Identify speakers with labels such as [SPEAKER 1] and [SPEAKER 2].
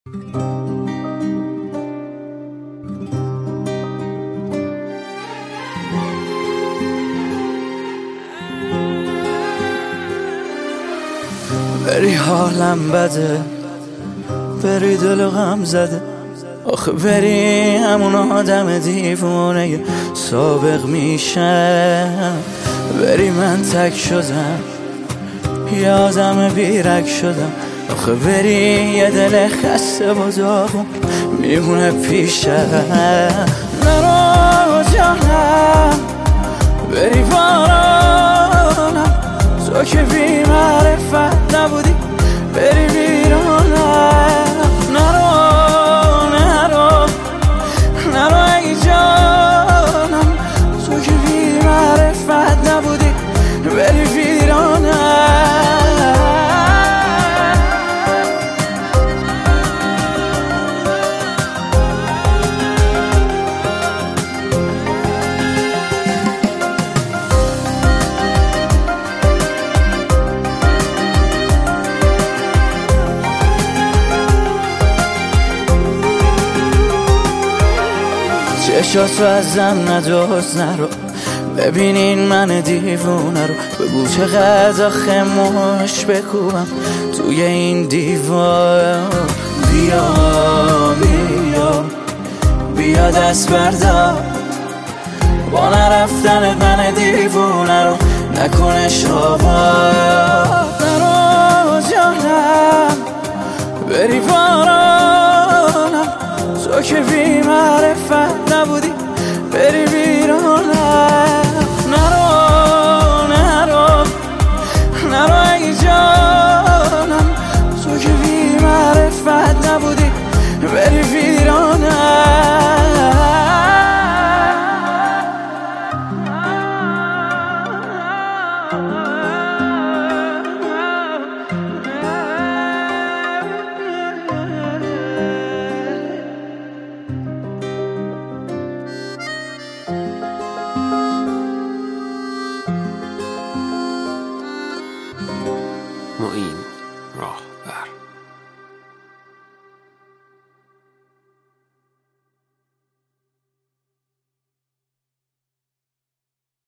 [SPEAKER 1] بری حالم بده، بری دل غم زده، آخه بری همون آدم دیوونه سابق میشم. بری من تک شدم، یه آدم بیرک شدم، آخه بری یه دل خسته و داغون میمونه پیشم. نرو جانم، بری بارانم، تو که بی معرفت نبودی، بری بیرانم. نرو نرو نرو ای جانم، تو که بی معرفت نبودی، بری بیرانم. چشاتو ازم ندوز، نرو ببینین من دیوونه رو، بگو چقدر آخه ماش بکوبم توی این دیوار. بیا بیا بیا دست بردار، با نرفتن من دیوونه رو نکنش آوار. نرو جانم، بری بارانم، تو که بی معرفت نبودی، بری بیرانم. نرو نرو نرو ای جانم، تو که بی معرفت نبودی، بری بیرانم.
[SPEAKER 2] معین راهبر.